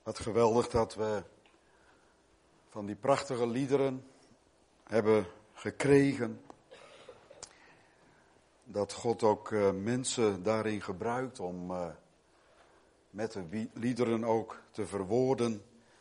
Wat geweldig dat we van die prachtige liederen hebben gekregen. Dat God ook mensen daarin gebruikt om met de liederen ook te verwoorden.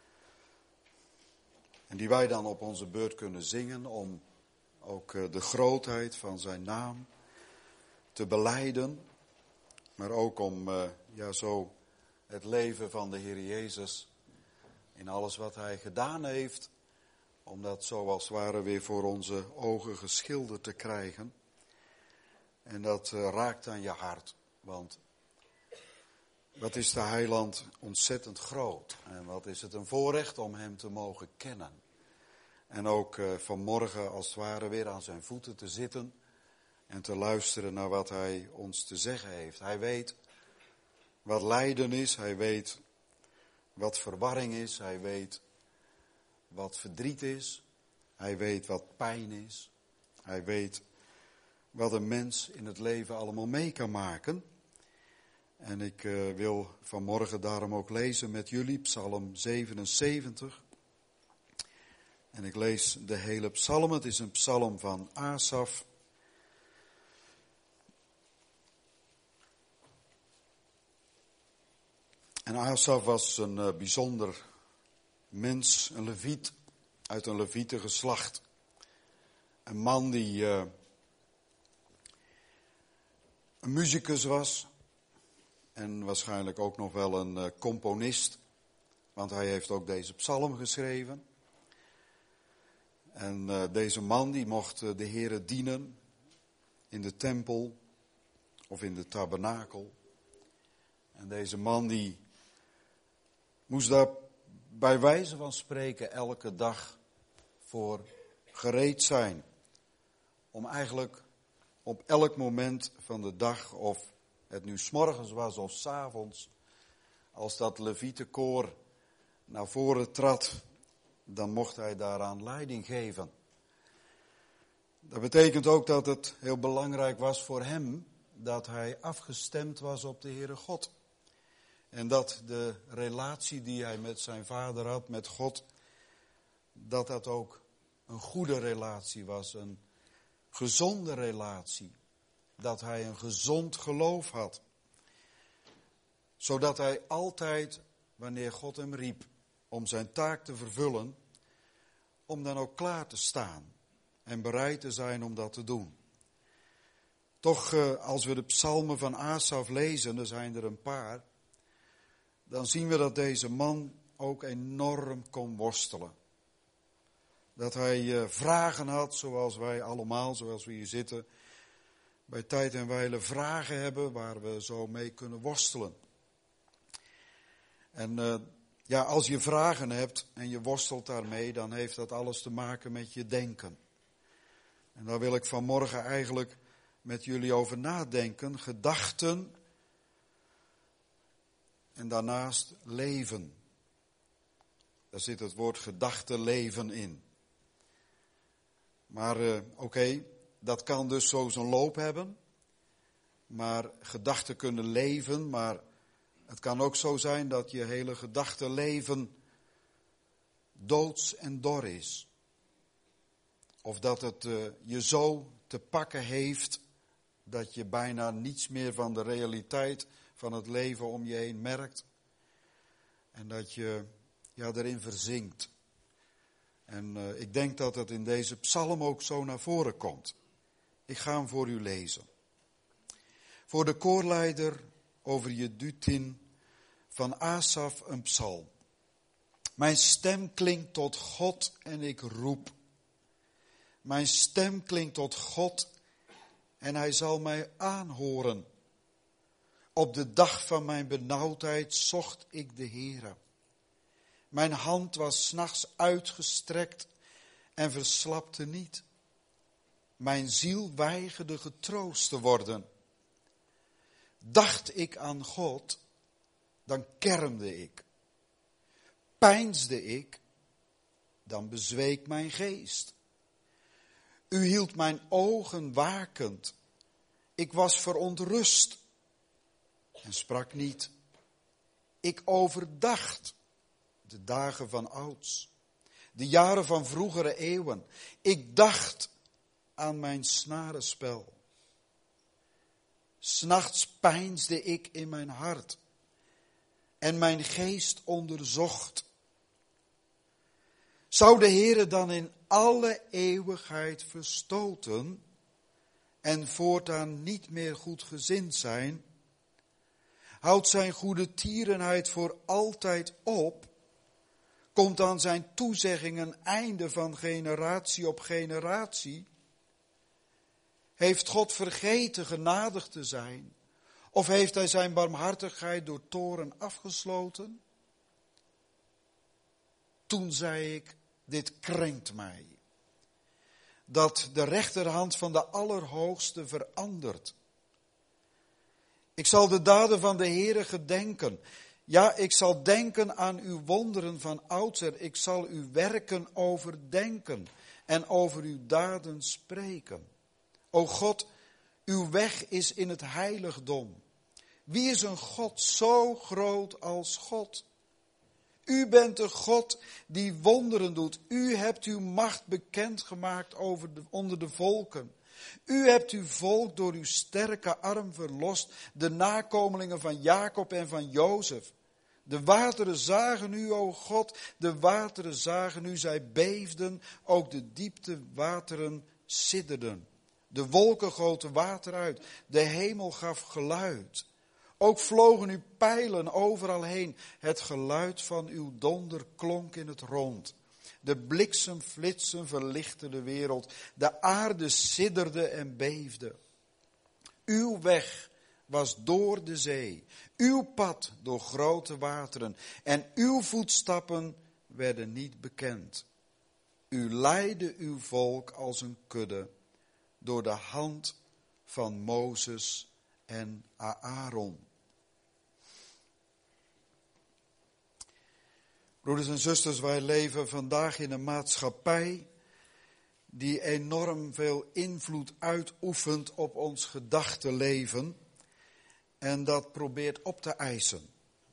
En die wij dan op onze beurt kunnen zingen om ook de grootheid van zijn naam te belijden. Maar ook om zo het leven van de Heer Jezus in alles wat hij gedaan heeft. Om dat zo als het ware weer voor onze ogen geschilderd te krijgen. En dat raakt aan je hart. Want wat is de heiland ontzettend groot. En wat is het een voorrecht om hem te mogen kennen. En ook vanmorgen als het ware weer aan zijn voeten te zitten. En te luisteren naar wat hij ons te zeggen heeft. Hij weet wat lijden is. Hij weet wat verwarring is. Hij weet wat verdriet is. Hij weet wat pijn is. Hij weet wat een mens in het leven allemaal mee kan maken. En ik wil vanmorgen daarom ook lezen met jullie Psalm 77. En ik lees de hele psalm. Het is een psalm van Asaf. En Asaf was een bijzonder mens, een leviet, uit een levietengeslacht. Een man die een musicus was en waarschijnlijk ook nog wel een componist, want hij heeft ook deze psalm geschreven. En deze man die mocht de Heere dienen in de tempel of in de tabernakel. En deze man die moest daar bij wijze van spreken elke dag voor gereed zijn. Om eigenlijk op elk moment van de dag, of het nu 's morgens was of 's avonds, als dat Levietenkoor naar voren trad, dan mocht hij daaraan leiding geven. Dat betekent ook dat het heel belangrijk was voor hem dat hij afgestemd was op de Heere God. En dat de relatie die hij met zijn vader had, met God, dat dat ook een goede relatie was, een gezonde relatie. Dat hij een gezond geloof had. Zodat hij altijd, wanneer God hem riep om zijn taak te vervullen, om dan ook klaar te staan en bereid te zijn om dat te doen. Toch, als we de psalmen van Asaf lezen, er zijn er een paar, dan zien we dat deze man ook enorm kon worstelen. Dat hij vragen had, zoals wij allemaal, zoals we hier zitten, bij tijd en wijle vragen hebben waar we zo mee kunnen worstelen. En als je vragen hebt en je worstelt daarmee, dan heeft dat alles te maken met je denken. En daar wil ik vanmorgen eigenlijk met jullie over nadenken. Gedachten en daarnaast leven. Daar zit het woord gedachtenleven in. Maar dat kan dus zo zijn loop hebben. Maar gedachten kunnen leven, maar het kan ook zo zijn dat je hele gedachtenleven doods en dor is. Of dat het je zo te pakken heeft dat je bijna niets meer van de realiteit van het leven om je heen merkt. En dat je erin verzinkt. En ik denk dat het in deze psalm ook zo naar voren komt. Ik ga hem voor u lezen. Voor de koorleider over Jeduthun van Asaf een psalm. Mijn stem klinkt tot God en ik roep. Mijn stem klinkt tot God en hij zal mij aanhoren. Op de dag van mijn benauwdheid zocht ik de Heere. Mijn hand was 's nachts uitgestrekt en verslapte niet. Mijn ziel weigerde getroost te worden. Dacht ik aan God, dan kermde ik. Peinsde ik, dan bezweek mijn geest. U hield mijn ogen wakend. Ik was verontrust en sprak niet. Ik overdacht de dagen van ouds, de jaren van vroegere eeuwen. Ik dacht aan mijn snarenspel. 'S Nachts peinsde ik in mijn hart en mijn geest onderzocht. Zou de Heere dan in alle eeuwigheid verstoten en voortaan niet meer goedgezind zijn? Houdt zijn goede tierenheid voor altijd op? Komt aan zijn toezegging een einde van generatie op generatie? Heeft God vergeten genadig te zijn? Of heeft hij zijn barmhartigheid door toorn afgesloten? Toen zei ik, dit krenkt mij. Dat de rechterhand van de Allerhoogste verandert. Ik zal de daden van de Heere gedenken. Ja, ik zal denken aan uw wonderen van oudsher. Ik zal uw werken overdenken en over uw daden spreken. O God, uw weg is in het heiligdom. Wie is een God zo groot als God? U bent de God die wonderen doet. U hebt uw macht bekendgemaakt onder de volken. U hebt uw volk door uw sterke arm verlost, de nakomelingen van Jacob en van Jozef. De wateren zagen u, o God, de wateren zagen u, zij beefden, ook de dieptewateren sidderden. De wolken goten water uit, de hemel gaf geluid. Ook vlogen uw pijlen overal heen, het geluid van uw donder klonk in het rond. De bliksemflitsen verlichtten de wereld, de aarde sidderde en beefde. Uw weg was door de zee, uw pad door grote wateren en uw voetstappen werden niet bekend. U leidde uw volk als een kudde door de hand van Mozes en Aaron. Broeders en zusters, wij leven vandaag in een maatschappij die enorm veel invloed uitoefent op ons gedachtenleven en dat probeert op te eisen.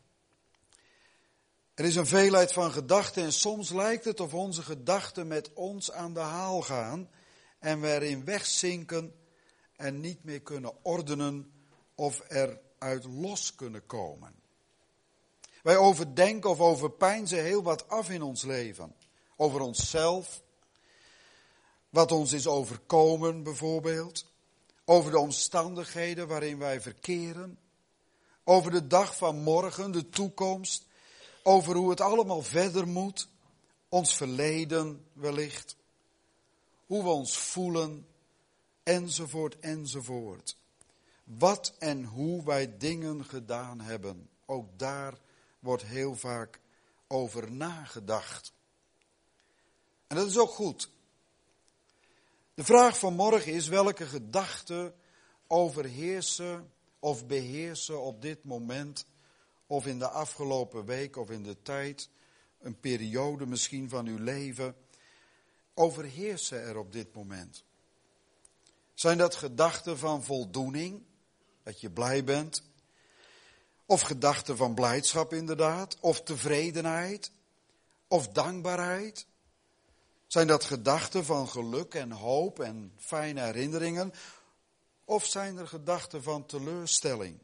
Er is een veelheid van gedachten en soms lijkt het of onze gedachten met ons aan de haal gaan en we erin wegzinken en niet meer kunnen ordenen of eruit los kunnen komen. Wij overdenken of overpeinzen heel wat af in ons leven. Over onszelf, wat ons is overkomen bijvoorbeeld. Over de omstandigheden waarin wij verkeren. Over de dag van morgen, de toekomst. Over hoe het allemaal verder moet. Ons verleden wellicht. Hoe we ons voelen, enzovoort, enzovoort. Wat en hoe wij dingen gedaan hebben. Ook daar wordt heel vaak over nagedacht. En dat is ook goed. De vraag van morgen is welke gedachten overheersen of beheersen op dit moment of in de afgelopen week of in de tijd, een periode misschien van uw leven, overheersen er op dit moment. Zijn dat gedachten van voldoening, dat je blij bent? Of gedachten van blijdschap inderdaad, of tevredenheid, of dankbaarheid. Zijn dat gedachten van geluk en hoop en fijne herinneringen? Of zijn er gedachten van teleurstelling,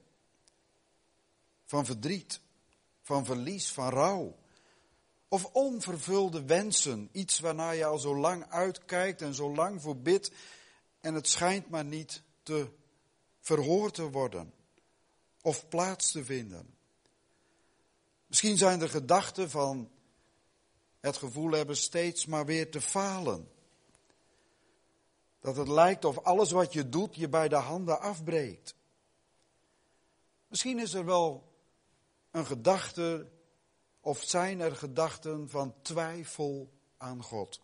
van verdriet, van verlies, van rouw? Of onvervulde wensen, iets waarnaar je al zo lang uitkijkt en zo lang voor bidt en het schijnt maar niet te verhoord te worden of plaats te vinden. Misschien zijn er gedachten van het gevoel hebben steeds maar weer te falen. Dat het lijkt of alles wat je doet je bij de handen afbreekt. Misschien is er wel een gedachte of zijn er gedachten van twijfel aan God.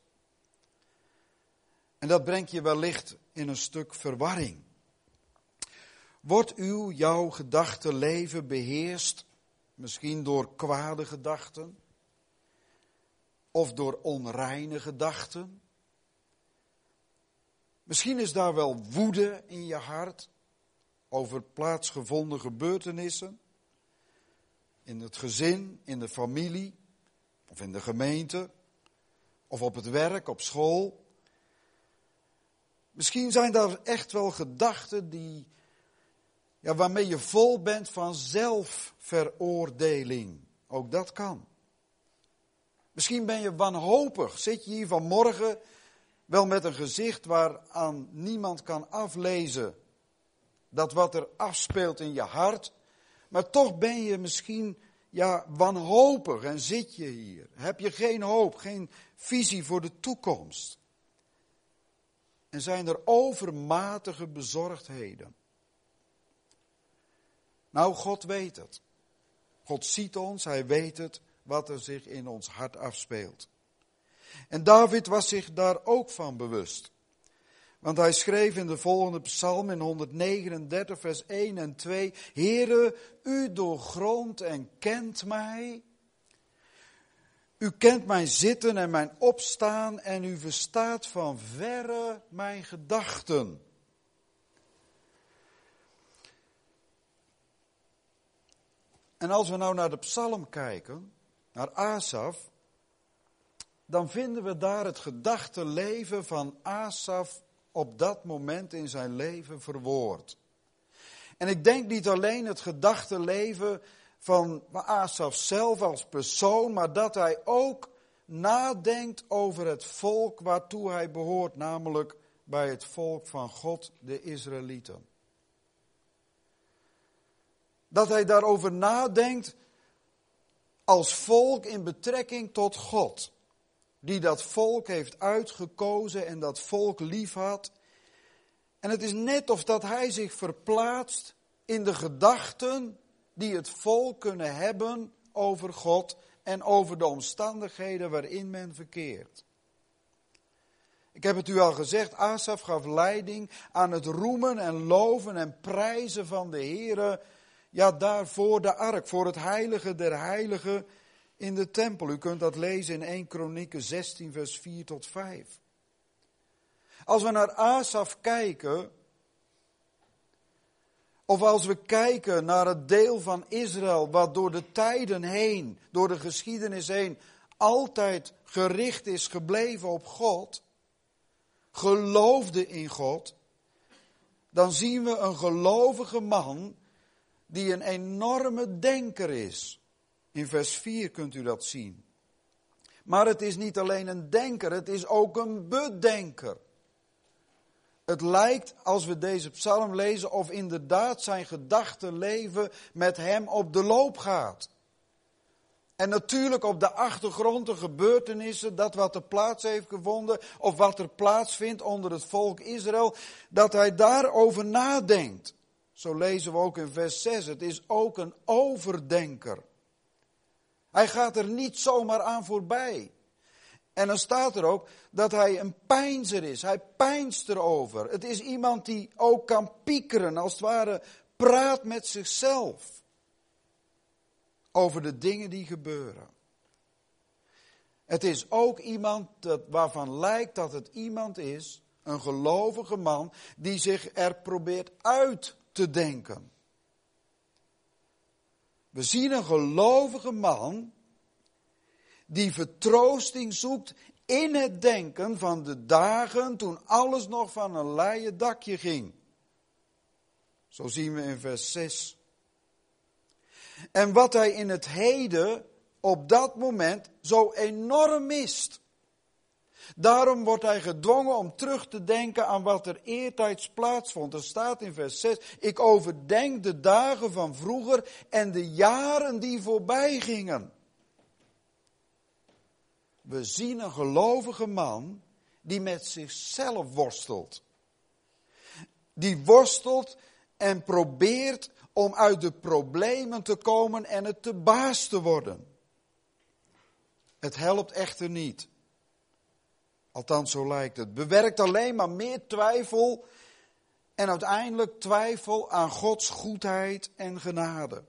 En dat brengt je wellicht in een stuk verwarring. Wordt jouw gedachtenleven beheerst, misschien door kwade gedachten of door onreine gedachten? Misschien is daar wel woede in je hart over plaatsgevonden gebeurtenissen, in het gezin, in de familie, of in de gemeente, of op het werk, op school. Misschien zijn daar echt wel gedachten waarmee je vol bent van zelfveroordeling. Ook dat kan. Misschien ben je wanhopig. Zit je hier vanmorgen wel met een gezicht waaraan niemand kan aflezen dat wat er afspeelt in je hart. Maar toch ben je misschien wanhopig en zit je hier. Heb je geen hoop, geen visie voor de toekomst. En zijn er overmatige bezorgdheden. Nou, God weet het. God ziet ons, hij weet het, wat er zich in ons hart afspeelt. En David was zich daar ook van bewust. Want hij schreef in de volgende psalm in 139 vers 1 en 2. Heere, u doorgrondt en kent mij. U kent mijn zitten en mijn opstaan en u verstaat van verre mijn gedachten. En als we nou naar de psalm kijken, naar Asaf, dan vinden we daar het gedachtenleven van Asaf op dat moment in zijn leven verwoord. En ik denk niet alleen het gedachtenleven van Asaf zelf als persoon, maar dat hij ook nadenkt over het volk waartoe hij behoort, namelijk bij het volk van God, de Israëlieten. Dat hij daarover nadenkt als volk in betrekking tot God, die dat volk heeft uitgekozen en dat volk liefhad. En het is net of dat hij zich verplaatst in de gedachten die het volk kunnen hebben over God en over de omstandigheden waarin men verkeert. Ik heb het u al gezegd, Asaf gaf leiding aan het roemen en loven en prijzen van de Heere. Ja, daar voor de ark, voor het heilige der heiligen in de tempel. U kunt dat lezen in 1 Kronieken 16 vers 4 tot 5. Als we naar Asaf kijken, of als we kijken naar het deel van Israël wat door de tijden heen, door de geschiedenis heen, altijd gericht is gebleven op God, geloofde in God, dan zien we een gelovige man die een enorme denker is. In vers 4 kunt u dat zien. Maar het is niet alleen een denker, het is ook een bedenker. Het lijkt, als we deze psalm lezen, of inderdaad zijn gedachtenleven met hem op de loop gaat. En natuurlijk op de achtergrond de gebeurtenissen, dat wat er plaats heeft gevonden, of wat er plaatsvindt onder het volk Israël, dat hij daarover nadenkt. Zo lezen we ook in vers 6, het is ook een overdenker. Hij gaat er niet zomaar aan voorbij. En dan staat er ook dat hij een peinzer is. Hij peinst erover. Het is iemand die ook kan piekeren, als het ware praat met zichzelf. Over de dingen die gebeuren. Het is ook iemand waarvan lijkt dat het iemand is, een gelovige man, die zich er probeert uit te denken. We zien een gelovige man die vertroosting zoekt in het denken van de dagen toen alles nog van een leien dakje ging. Zo zien we in vers 6. En wat hij in het heden op dat moment zo enorm mist. Daarom wordt hij gedwongen om terug te denken aan wat er eertijds plaatsvond. Er staat in vers 6, ik overdenk de dagen van vroeger en de jaren die voorbij gingen. We zien een gelovige man die met zichzelf worstelt. Die worstelt en probeert om uit de problemen te komen en het te baas te worden. Het helpt echter niet. Althans, zo lijkt het. Bewerkt alleen maar meer twijfel en uiteindelijk twijfel aan Gods goedheid en genade.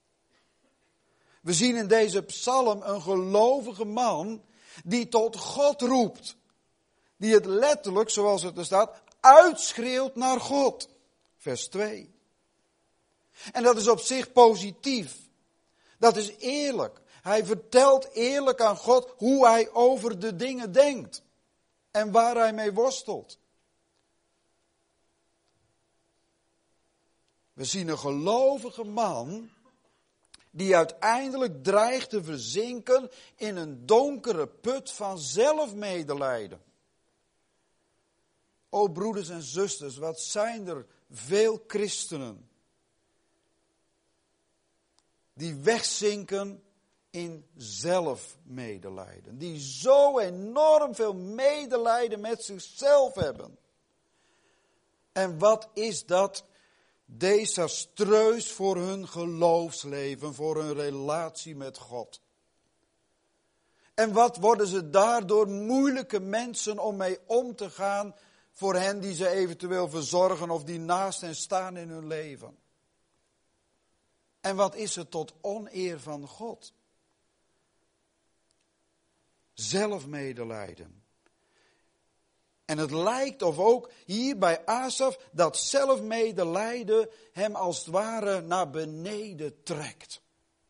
We zien in deze psalm een gelovige man die tot God roept. Die het letterlijk, zoals het er staat, uitschreeuwt naar God. Vers 2. En dat is op zich positief. Dat is eerlijk. Hij vertelt eerlijk aan God hoe hij over de dingen denkt. En waar hij mee worstelt. We zien een gelovige man die uiteindelijk dreigt te verzinken in een donkere put van zelfmedelijden. O broeders en zusters, wat zijn er veel christenen die wegzinken in zelfmedelijden. Die zo enorm veel medelijden met zichzelf hebben. En wat is dat desastreus voor hun geloofsleven, voor hun relatie met God. En wat worden ze daardoor moeilijke mensen om mee om te gaan voor hen die ze eventueel verzorgen of die naast hen staan in hun leven. En wat is het tot oneer van God? Zelfmedelijden. En het lijkt of ook hier bij Asaf dat zelfmedelijden hem als het ware naar beneden trekt.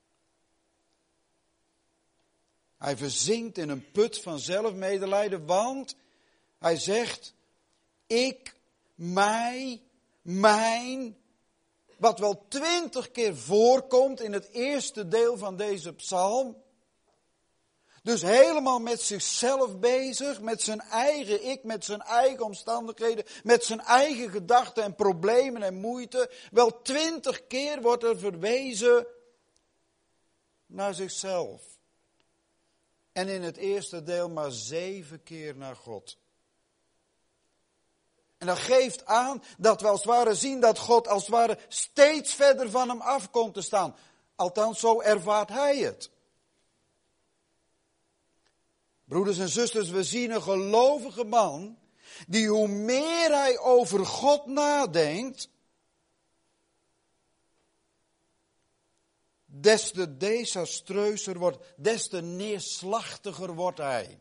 Hij verzinkt in een put van zelfmedelijden, want hij zegt, ik, mij, mijn, wat wel 20 keer voorkomt in het eerste deel van deze psalm. Dus helemaal met zichzelf bezig, met zijn eigen ik, met zijn eigen omstandigheden, met zijn eigen gedachten en problemen en moeite. Wel 20 keer wordt er verwezen naar zichzelf. En in het eerste deel maar 7 keer naar God. En dat geeft aan dat we als het ware zien dat God als het ware steeds verder van hem af komt te staan. Althans, zo ervaart hij het. Broeders en zusters, we zien een gelovige man die hoe meer hij over God nadenkt, des te desastreuzer wordt, des te neerslachtiger wordt hij.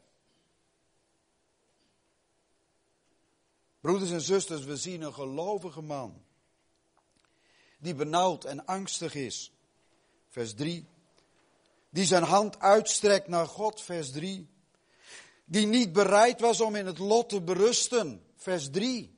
Broeders en zusters, we zien een gelovige man die benauwd en angstig is. Vers 3. Die zijn hand uitstrekt naar God. Vers 3. Die niet bereid was om in het lot te berusten. Vers 3.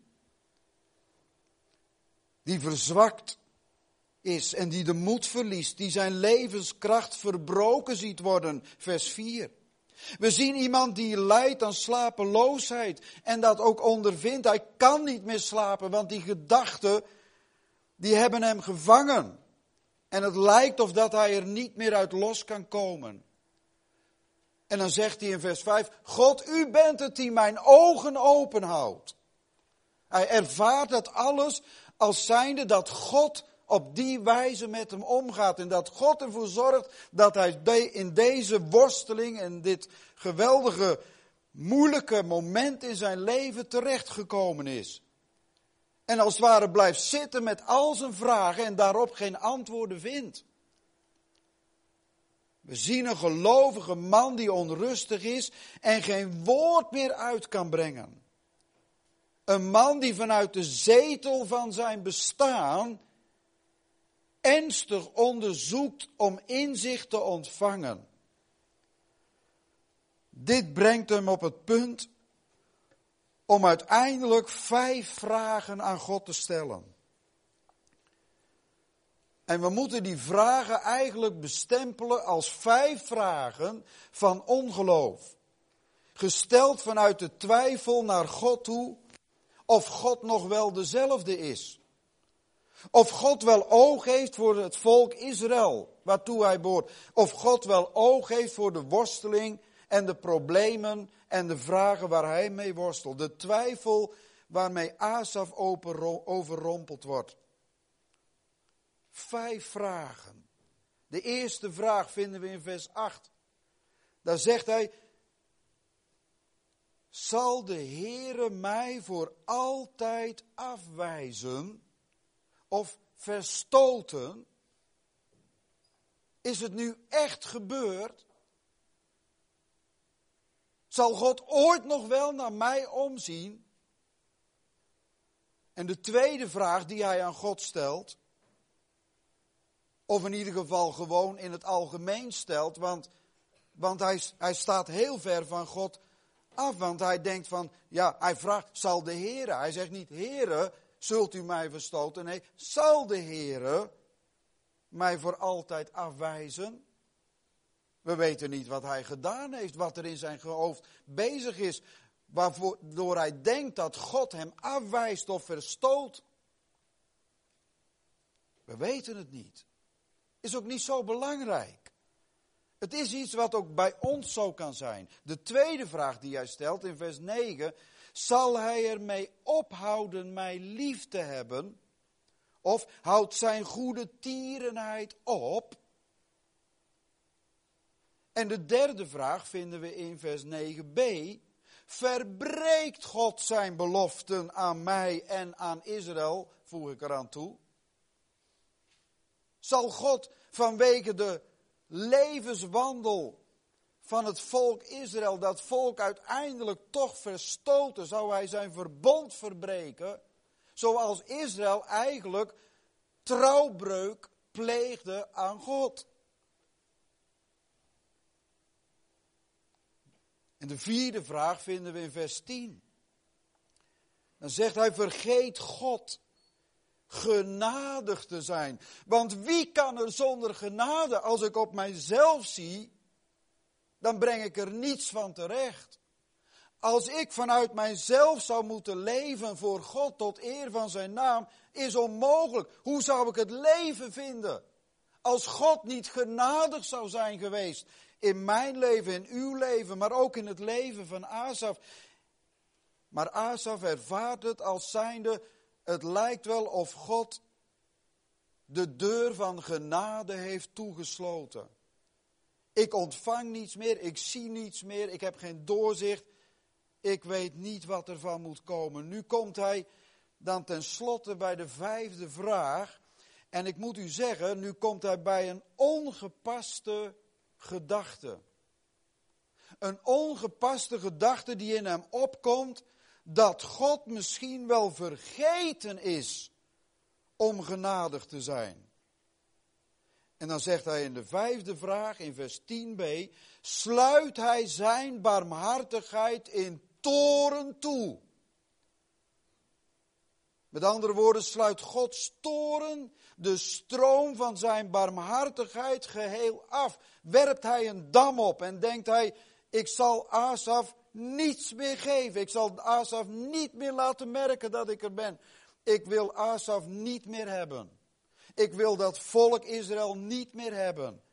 Die verzwakt is en die de moed verliest. Die zijn levenskracht verbroken ziet worden. Vers 4. We zien iemand die lijdt aan slapeloosheid en dat ook ondervindt. Hij kan niet meer slapen, want die gedachten, die hebben hem gevangen. En het lijkt of dat hij er niet meer uit los kan komen. En dan zegt hij in vers 5, God, u bent het die mijn ogen openhoudt. Hij ervaart dat alles als zijnde dat God op die wijze met hem omgaat. En dat God ervoor zorgt dat hij in deze worsteling en dit geweldige, moeilijke moment in zijn leven terechtgekomen is. En als het ware blijft zitten met al zijn vragen en daarop geen antwoorden vindt. We zien een gelovige man die onrustig is en geen woord meer uit kan brengen. Een man die vanuit de zetel van zijn bestaan ernstig onderzoekt om inzicht te ontvangen. Dit brengt hem op het punt om uiteindelijk 5 vragen aan God te stellen. En we moeten die vragen eigenlijk bestempelen als 5 vragen van ongeloof. Gesteld vanuit de twijfel naar God toe of God nog wel dezelfde is. Of God wel oog heeft voor het volk Israël, waartoe hij behoort. Of God wel oog heeft voor de worsteling en de problemen en de vragen waar hij mee worstelt. De twijfel waarmee Asaf overrompeld wordt. 5 vragen. De eerste vraag vinden we in vers 8. Daar zegt hij, zal de Heere mij voor altijd afwijzen of verstoten? Is het nu echt gebeurd? Zal God ooit nog wel naar mij omzien? En de tweede vraag die hij aan God stelt, Of in ieder geval gewoon in het algemeen stelt. Want hij staat heel ver van God af. Want hij denkt van, ja, hij vraagt, zal de Heere. Hij zegt niet, Heere, zult u mij verstoten? Nee, zal de Heere mij voor altijd afwijzen? We weten niet wat hij gedaan heeft, wat er in zijn hoofd bezig is. Waardoor hij denkt dat God hem afwijst of verstoot. We weten het niet. Is ook niet zo belangrijk. Het is iets wat ook bij ons zo kan zijn. De tweede vraag die hij stelt in vers 9. Zal hij ermee ophouden mij lief te hebben? Of houdt zijn goede tierenheid op? En de derde vraag vinden we in vers 9b. Verbreekt God zijn beloften aan mij en aan Israël, voeg ik eraan toe? Zal God vanwege de levenswandel van het volk Israël, dat volk uiteindelijk toch verstoten, zou hij zijn verbond verbreken, zoals Israël eigenlijk trouwbreuk pleegde aan God? En de vierde vraag vinden we in vers 10. Dan zegt hij, vergeet God genadig te zijn. Want wie kan er zonder genade? Als ik op mijzelf zie, dan breng ik er niets van terecht. Als ik vanuit mijzelf zou moeten leven voor God tot eer van zijn naam, is onmogelijk. Hoe zou ik het leven vinden? Als God niet genadig zou zijn geweest in mijn leven, in uw leven, maar ook in het leven van Asaf. Maar Asaf ervaart het als zijnde, het lijkt wel of God de deur van genade heeft toegesloten. Ik ontvang niets meer, ik zie niets meer, ik heb geen doorzicht. Ik weet niet wat er van moet komen. Nu komt hij dan tenslotte bij de vijfde vraag. En ik moet u zeggen, nu komt hij bij een ongepaste gedachte. Een ongepaste gedachte die in hem opkomt, dat God misschien wel vergeten is om genadig te zijn. En dan zegt hij in de vijfde vraag, in vers 10b, sluit hij zijn barmhartigheid in toorn toe. Met andere woorden, sluit Gods toorn de stroom van zijn barmhartigheid geheel af. Werpt hij een dam op en denkt hij, ik zal Asaf niets meer geven. Ik zal Asaf niet meer laten merken dat ik er ben. Ik wil Asaf niet meer hebben. Ik wil dat volk Israël niet meer hebben.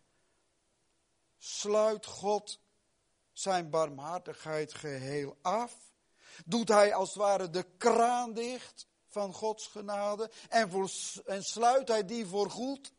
Sluit God zijn barmhartigheid geheel af? Doet hij als het ware de kraan dicht van Gods genade? En sluit hij die voorgoed?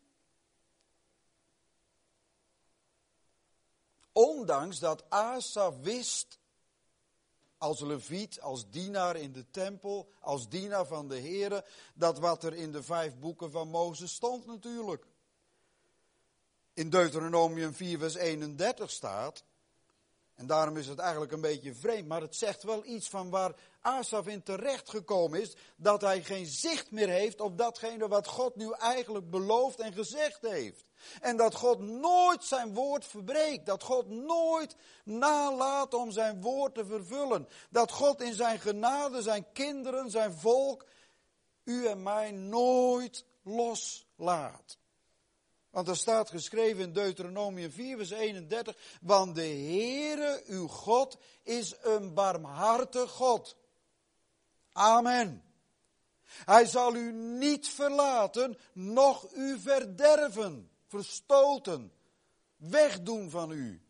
Ondanks dat Asaf wist, als leviet, als dienaar in de tempel, als dienaar van de Heere, dat wat er in de 5 boeken van Mozes stond natuurlijk. In Deuteronomium 4 vers 31 staat, en daarom is het eigenlijk een beetje vreemd, maar het zegt wel iets van waar Asaf in terecht gekomen is, dat hij geen zicht meer heeft op datgene wat God nu eigenlijk beloofd en gezegd heeft. En dat God nooit zijn woord verbreekt, dat God nooit nalaat om zijn woord te vervullen. Dat God in zijn genade zijn kinderen, zijn volk, u en mij nooit loslaat. Want er staat geschreven in Deuteronomium 4 vers 31, want de Heere uw God is een barmhartig God. Amen. Hij zal u niet verlaten, noch u verderven, verstoten, wegdoen van u.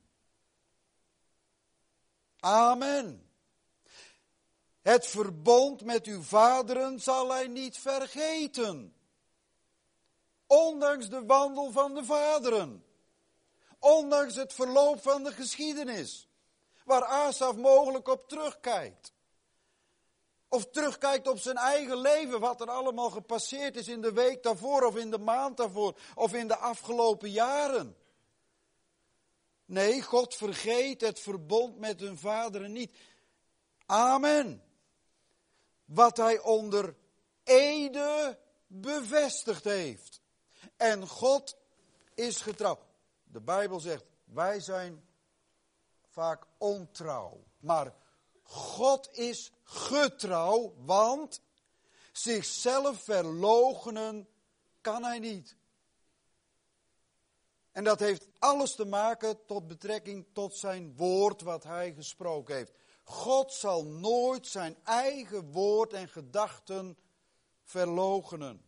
Amen. Het verbond met uw vaderen zal hij niet vergeten. Ondanks de wandel van de vaderen. Ondanks het verloop van de geschiedenis. Waar Asaf mogelijk op terugkijkt. Of terugkijkt op zijn eigen leven. Wat er allemaal gepasseerd is in de week daarvoor. Of in de maand daarvoor. Of in de afgelopen jaren. Nee, God vergeet het verbond met hun vaderen niet. Amen. Wat hij onder ede bevestigd heeft. En God is getrouw. De Bijbel zegt, wij zijn vaak ontrouw. Maar God is getrouw, want zichzelf verloochenen kan hij niet. En dat heeft alles te maken tot betrekking tot zijn woord wat hij gesproken heeft. God zal nooit zijn eigen woord en gedachten verloochenen.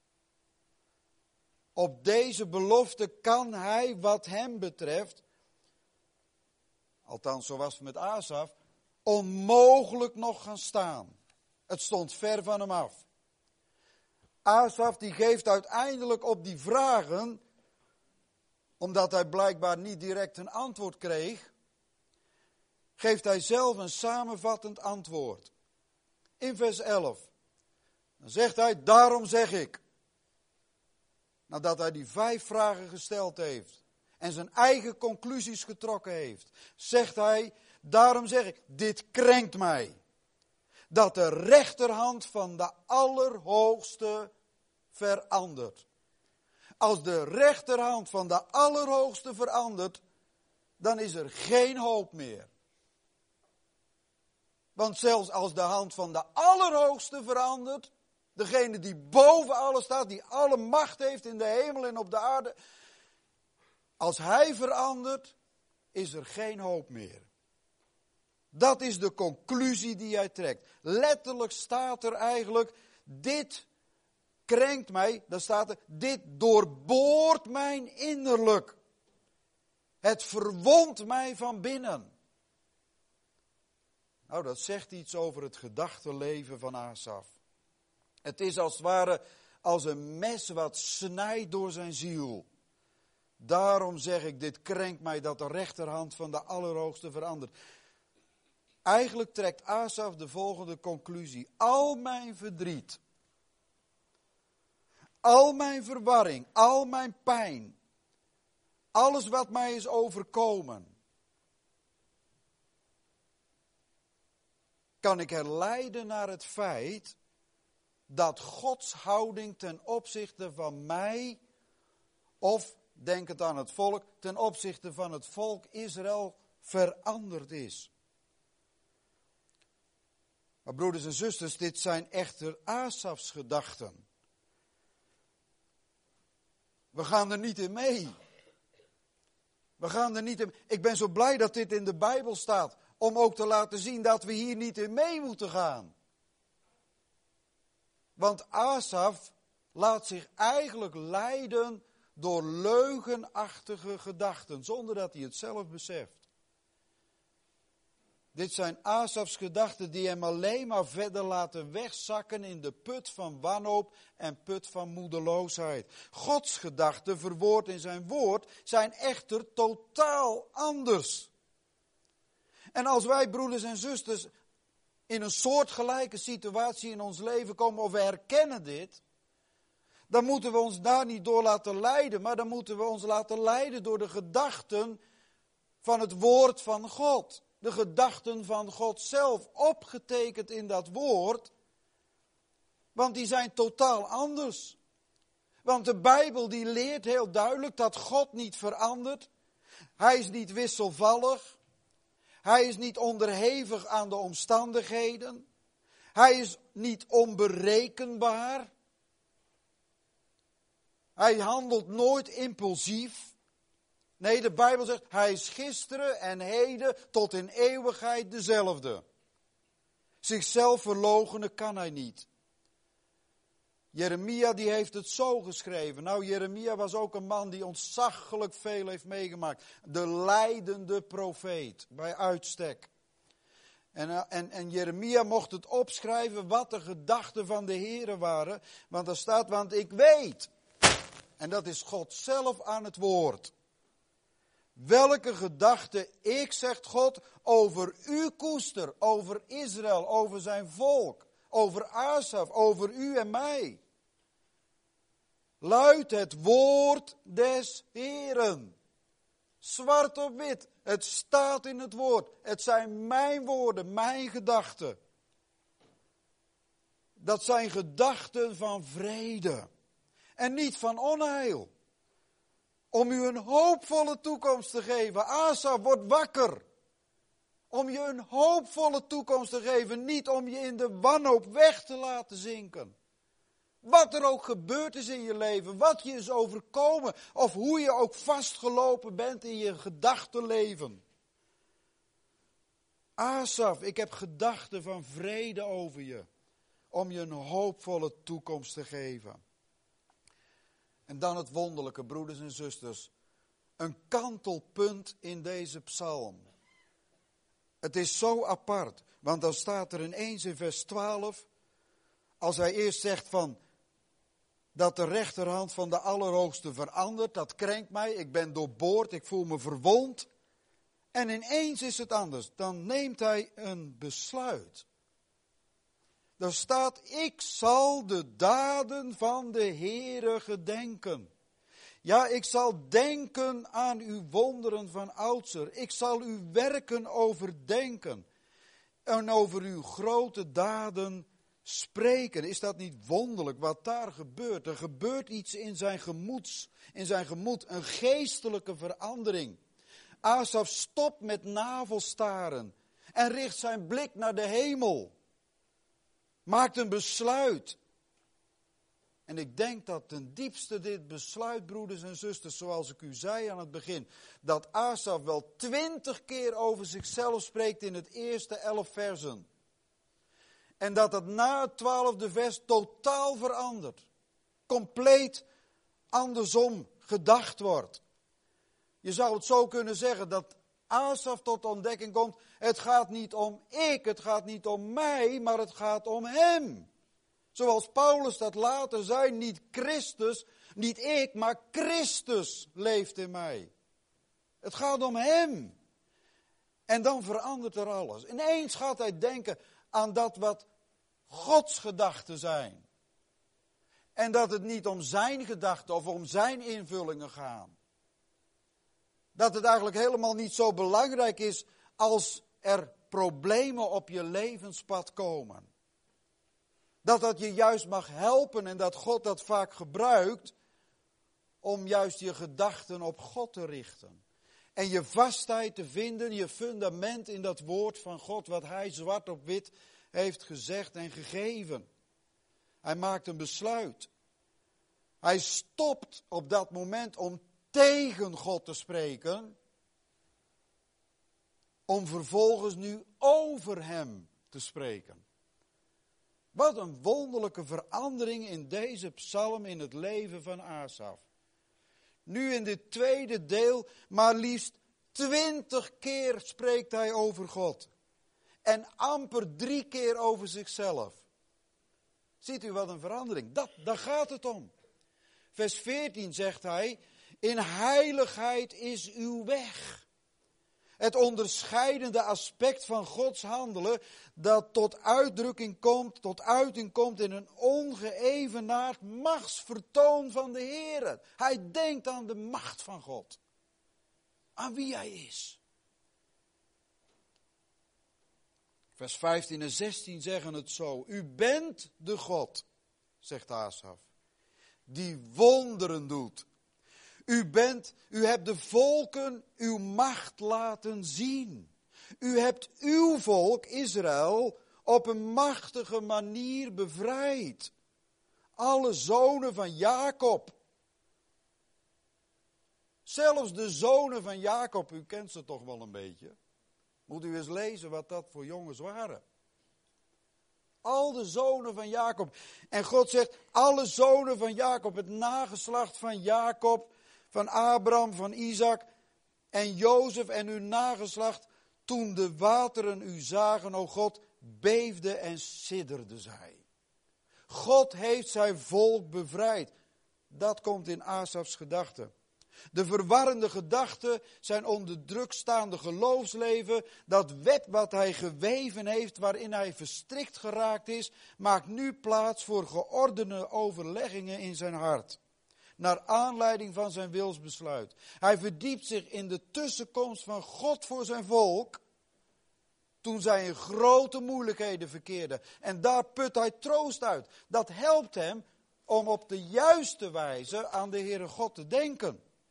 Op deze belofte kan hij wat hem betreft, althans zo was het met Asaf, onmogelijk nog gaan staan. Het stond ver van hem af. Asaf die geeft uiteindelijk op die vragen, omdat hij blijkbaar niet direct een antwoord kreeg, geeft hij zelf een samenvattend antwoord. In vers 11. Dan zegt hij, daarom zeg ik. Nadat hij die 5 vragen gesteld heeft en zijn eigen conclusies getrokken heeft, zegt hij, daarom zeg ik, dit krenkt mij. Dat de rechterhand van de Allerhoogste verandert. Als de rechterhand van de Allerhoogste verandert, dan is er geen hoop meer. Want zelfs als de hand van de Allerhoogste verandert, degene die boven alles staat, die alle macht heeft in de hemel en op de aarde, als hij verandert, is er geen hoop meer. Dat is de conclusie die hij trekt. Letterlijk staat er eigenlijk, dit krenkt mij, dan staat er, dit doorboort mijn innerlijk. Het verwondt mij van binnen. Nou, dat zegt iets over het gedachtenleven van Asaf. Het is als het ware als een mes wat snijdt door zijn ziel. Daarom zeg ik, dit krenkt mij dat de rechterhand van de Allerhoogste verandert. Eigenlijk trekt Asaf de volgende conclusie. Al mijn verdriet, al mijn verwarring, al mijn pijn, alles wat mij is overkomen, kan ik herleiden naar het feit dat Gods houding ten opzichte van mij, of denk het aan het volk, ten opzichte van het volk Israël veranderd is. Maar broeders en zusters, dit zijn echter Asafs gedachten. We gaan er niet in mee. We gaan er niet in. Ik ben zo blij dat dit in de Bijbel staat, om ook te laten zien dat we hier niet in mee moeten gaan. Want Asaf laat zich eigenlijk leiden door leugenachtige gedachten, zonder dat hij het zelf beseft. Dit zijn Asafs gedachten die hem alleen maar verder laten wegzakken in de put van wanhoop en put van moedeloosheid. Gods gedachten, verwoord in zijn woord, zijn echter totaal anders. En als wij, broeders en zusters, in een soortgelijke situatie in ons leven komen, of we herkennen dit, dan moeten we ons daar niet door laten leiden, maar dan moeten we ons laten leiden door de gedachten van het woord van God. De gedachten van God zelf, opgetekend in dat woord, want die zijn totaal anders. Want de Bijbel die leert heel duidelijk dat God niet verandert. Hij is niet wisselvallig. Hij is niet onderhevig aan de omstandigheden. Hij is niet onberekenbaar. Hij handelt nooit impulsief. Nee, de Bijbel zegt, hij is gisteren en heden tot in eeuwigheid dezelfde. Zichzelf verloochenen kan hij niet. Jeremia die heeft het zo geschreven. Nou, Jeremia was ook een man die ontzaglijk veel heeft meegemaakt. De lijdende profeet, bij uitstek. En Jeremia mocht het opschrijven wat de gedachten van de Heere waren. Want er staat, want ik weet, en dat is God zelf aan het woord, welke gedachten ik, zegt God, over u koester, over Israël, over zijn volk, over Asaf, over u en mij. Luidt het woord des Heeren. Zwart op wit, het staat in het woord. Het zijn mijn woorden, mijn gedachten. Dat zijn gedachten van vrede en niet van onheil. Om u een hoopvolle toekomst te geven. Asaf, word wakker. Om je een hoopvolle toekomst te geven. Niet om je in de wanhoop weg te laten zinken. Wat er ook gebeurd is in je leven. Wat je is overkomen. Of hoe je ook vastgelopen bent in je gedachtenleven. Asaf, ik heb gedachten van vrede over je. Om je een hoopvolle toekomst te geven. En dan het wonderlijke, broeders en zusters. Een kantelpunt in deze psalm. Het is zo apart. Want dan staat er ineens in vers 12. Als hij eerst zegt van. Dat de rechterhand van de Allerhoogste verandert. Dat krenkt mij. Ik ben doorboord. Ik voel me verwond. En ineens is het anders. Dan neemt hij een besluit. Daar staat, ik zal de daden van de Heere gedenken. Ja, ik zal denken aan uw wonderen van oudsher. Ik zal uw werken overdenken. En over uw grote daden spreken. Is dat niet wonderlijk wat daar gebeurt? Er gebeurt iets in zijn gemoed. Een geestelijke verandering. Asaf stopt met navelstaren. En richt zijn blik naar de hemel. Maakt een besluit. En ik denk dat ten diepste dit besluit, broeders en zusters, zoals ik u zei aan het begin, dat Asaf wel 20 keer over zichzelf spreekt in het eerste 11 versen. En dat het na het 12e vers totaal verandert. Compleet andersom gedacht wordt. Je zou het zo kunnen zeggen dat Asaf tot ontdekking komt, het gaat niet om ik, het gaat niet om mij, maar het gaat om hem. Zoals Paulus dat later zei, niet Christus, niet ik, maar Christus leeft in mij. Het gaat om hem. En dan verandert er alles. Ineens gaat hij denken aan dat wat Gods gedachten zijn. En dat het niet om zijn gedachten of om zijn invullingen gaat. Dat het eigenlijk helemaal niet zo belangrijk is als er problemen op je levenspad komen. Dat je juist mag helpen en dat God dat vaak gebruikt om juist je gedachten op God te richten. En je vastheid te vinden, je fundament in dat woord van God wat hij zwart op wit heeft gezegd en gegeven. Hij maakt een besluit. Hij stopt op dat moment om tegen God te spreken, om vervolgens nu over hem te spreken. Wat een wonderlijke verandering in deze psalm in het leven van Asaf. Nu in dit tweede deel, maar liefst 20 keer spreekt hij over God. En amper 3 keer over zichzelf. Ziet u wat een verandering? Daar gaat het om. Vers 14 zegt hij, in heiligheid is uw weg. Het onderscheidende aspect van Gods handelen dat tot uiting komt in een ongeëvenaard machtsvertoon van de Heer. Hij denkt aan de macht van God. Aan wie hij is. Vers 15 en 16 zeggen het zo. U bent de God, zegt Asaf, die wonderen doet. U hebt de volken uw macht laten zien. U hebt uw volk, Israël, op een machtige manier bevrijd. Alle zonen van Jacob. Zelfs de zonen van Jacob, u kent ze toch wel een beetje. Moet u eens lezen wat dat voor jongens waren. Al de zonen van Jacob. En God zegt, alle zonen van Jacob, het nageslacht van Jacob, van Abraham, van Isaac en Jozef en uw nageslacht, toen de wateren u zagen, o God, beefde en sidderde zij. God heeft zijn volk bevrijd. Dat komt in Asafs gedachten. De verwarrende gedachten, zijn onder druk staande geloofsleven, dat web wat hij geweven heeft, waarin hij verstrikt geraakt is, maakt nu plaats voor geordende overleggingen in zijn hart. Naar aanleiding van zijn wilsbesluit. Hij verdiept zich in de tussenkomst van God voor zijn volk, toen zij in grote moeilijkheden verkeerden. En daar put hij troost uit. Dat helpt hem om op de juiste wijze aan de Heere God te denken.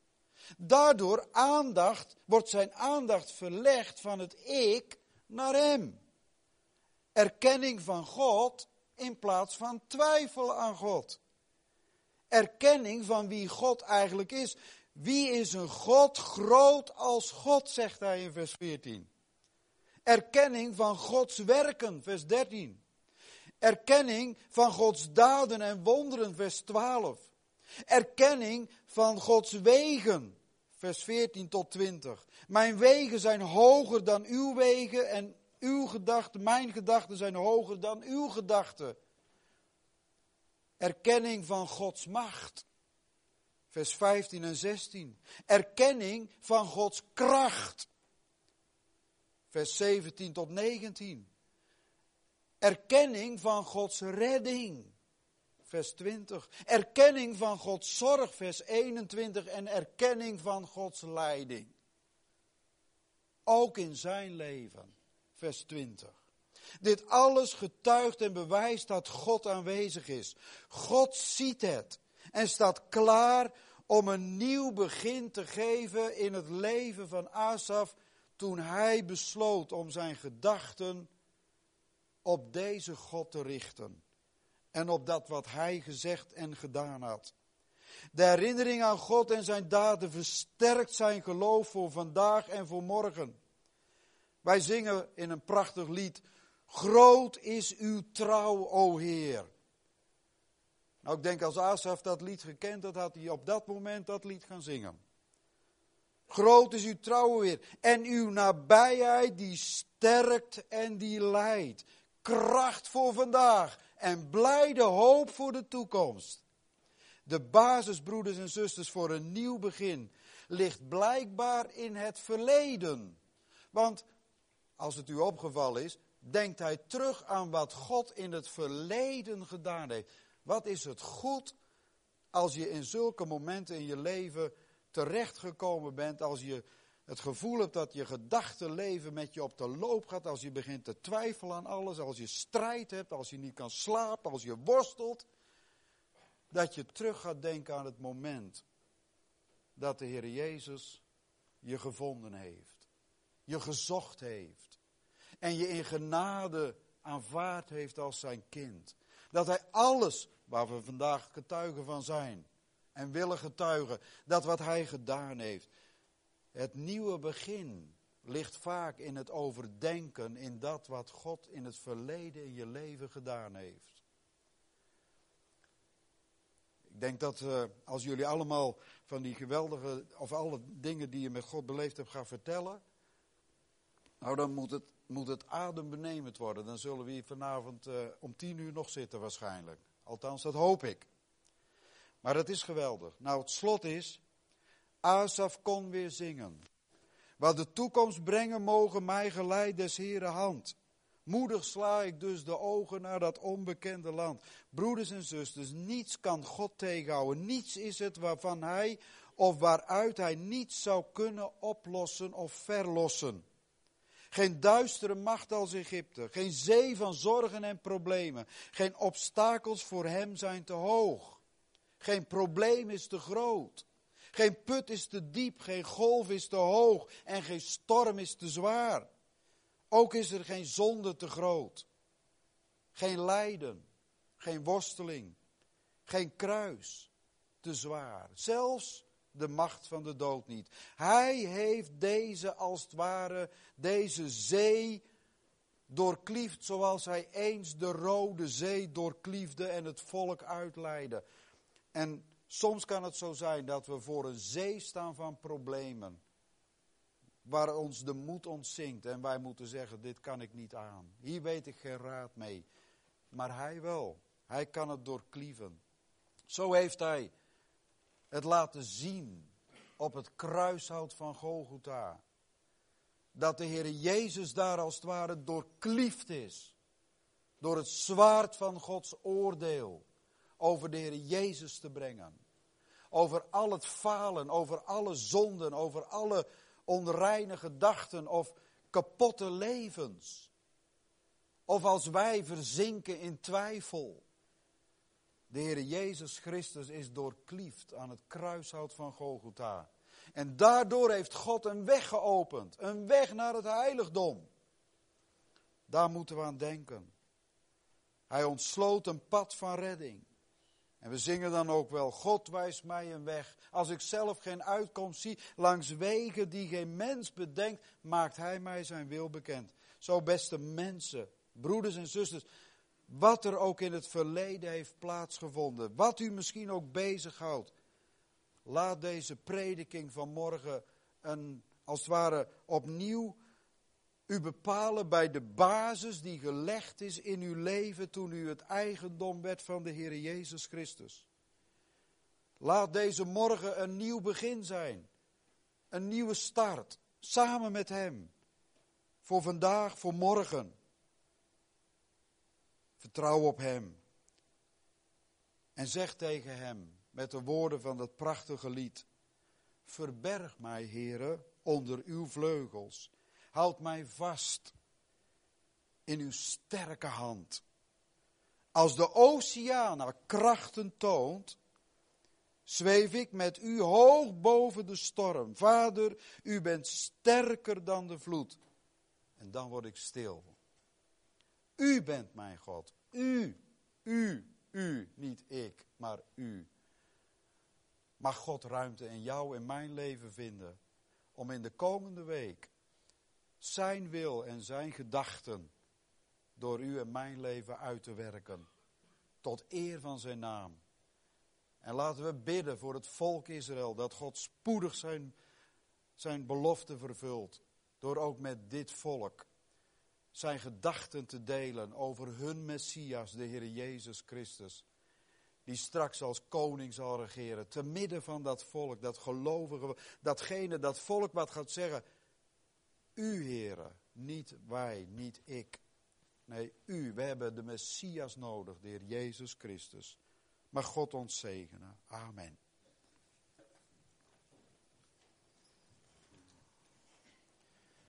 Daardoor wordt zijn aandacht verlegd van het ik naar hem. Erkenning van God in plaats van twijfel aan God. Erkenning van wie God eigenlijk is. Wie is een God groot als God, zegt hij in vers 14. Erkenning van Gods werken, vers 13. Erkenning van Gods daden en wonderen, vers 12. Erkenning van Gods wegen, vers 14 tot 20. Mijn wegen zijn hoger dan uw wegen en uw gedachten, mijn gedachten zijn hoger dan uw gedachten. Erkenning van Gods macht, vers 15 en 16. Erkenning van Gods kracht, vers 17 tot 19. Erkenning van Gods redding, vers 20. Erkenning van Gods zorg, vers 21. En erkenning van Gods leiding. Ook in zijn leven, vers 20. Dit alles getuigt en bewijst dat God aanwezig is. God ziet het en staat klaar om een nieuw begin te geven in het leven van Asaf toen hij besloot om zijn gedachten op deze God te richten. En op dat wat hij gezegd en gedaan had. De herinnering aan God en zijn daden versterkt zijn geloof voor vandaag en voor morgen. Wij zingen in een prachtig lied: groot is uw trouw, o Heer. Nou, ik denk als Asaf dat lied gekend had, had hij op dat moment dat lied gaan zingen. Groot is uw trouw, o Heer. En uw nabijheid die sterkt en die leidt. Kracht voor vandaag en blijde hoop voor de toekomst. De basis, broeders en zusters, voor een nieuw begin ligt blijkbaar in het verleden. Want, als het u opgevallen is, denkt hij terug aan wat God in het verleden gedaan heeft. Wat is het goed als je in zulke momenten in je leven terechtgekomen bent, als je het gevoel hebt dat je gedachtenleven met je op de loop gaat, als je begint te twijfelen aan alles, als je strijd hebt, als je niet kan slapen, als je worstelt, dat je terug gaat denken aan het moment dat de Heer Jezus je gevonden heeft, je gezocht heeft en je in genade aanvaard heeft als zijn kind. Dat hij alles waar we vandaag getuigen van zijn en willen getuigen, dat wat hij gedaan heeft. Het nieuwe begin ligt vaak in het overdenken in dat wat God in het verleden in je leven gedaan heeft. Ik denk dat als jullie allemaal van die geweldige, of alle dingen die je met God beleefd hebt gaan vertellen, nou dan moet het adembenemend worden. Dan zullen we hier vanavond om 10:00 nog zitten waarschijnlijk. Althans, dat hoop ik. Maar het is geweldig. Nou, het slot is, Asaf kon weer zingen. Wat de toekomst brengen mogen mij geleid des Heeren hand. Moedig sla ik dus de ogen naar dat onbekende land. Broeders en zusters, niets kan God tegenhouden. Niets is het waarvan hij of waaruit hij niets zou kunnen oplossen of verlossen. Geen duistere macht als Egypte. Geen zee van zorgen en problemen. Geen obstakels voor hem zijn te hoog. Geen probleem is te groot. Geen put is te diep, geen golf is te hoog en geen storm is te zwaar. Ook is er geen zonde te groot. Geen lijden, geen worsteling, geen kruis te zwaar. Zelfs de macht van de dood niet. Hij heeft deze, als het ware, deze zee doorkliefd zoals hij eens de Rode Zee doorkliefde en het volk uitleidde. En soms kan het zo zijn dat we voor een zee staan van problemen, waar ons de moed ontzinkt en wij moeten zeggen, dit kan ik niet aan. Hier weet ik geen raad mee. Maar hij wel. Hij kan het doorklieven. Zo heeft hij het laten zien op het kruishout van Golgotha. Dat de Heer Jezus daar als het ware doorkliefd is. Door het zwaard van Gods oordeel over de Heer Jezus te brengen. Over al het falen, over alle zonden, over alle onreine gedachten of kapotte levens. Of als wij verzinken in twijfel. De Heer Jezus Christus is doorkliefd aan het kruishout van Golgotha. En daardoor heeft God een weg geopend. Een weg naar het heiligdom. Daar moeten we aan denken. Hij ontsloot een pad van redding. En we zingen dan ook wel, God wijst mij een weg. Als ik zelf geen uitkomst zie, langs wegen die geen mens bedenkt, maakt hij mij zijn wil bekend. Zo beste mensen, broeders en zusters, wat er ook in het verleden heeft plaatsgevonden, wat u misschien ook bezighoudt, laat deze prediking van morgen als het ware opnieuw u bepalen bij de basis die gelegd is in uw leven toen u het eigendom werd van de Heer Jezus Christus. Laat deze morgen een nieuw begin zijn. Een nieuwe start. Samen met Hem. Voor vandaag, voor morgen. Vertrouw op Hem. En zeg tegen Hem met de woorden van dat prachtige lied. Verberg mij, Heere, onder uw vleugels. Houd mij vast in uw sterke hand. Als de oceaan haar krachten toont, zweef ik met u hoog boven de storm. Vader, u bent sterker dan de vloed. En dan word ik stil. U bent mijn God. U, niet ik, maar u. Mag God ruimte in jou en mijn leven vinden om in de komende week zijn wil en zijn gedachten door u en mijn leven uit te werken. Tot eer van zijn naam. En laten we bidden voor het volk Israël dat God spoedig zijn belofte vervult. Door ook met dit volk zijn gedachten te delen over hun Messias, de Heer Jezus Christus. Die straks als koning zal regeren. Te midden van dat volk, dat gelovige, dat volk wat gaat zeggen, u, Heere, niet wij, niet ik. Nee, u, we hebben de Messias nodig, de Heer Jezus Christus. Mag God ons zegenen. Amen.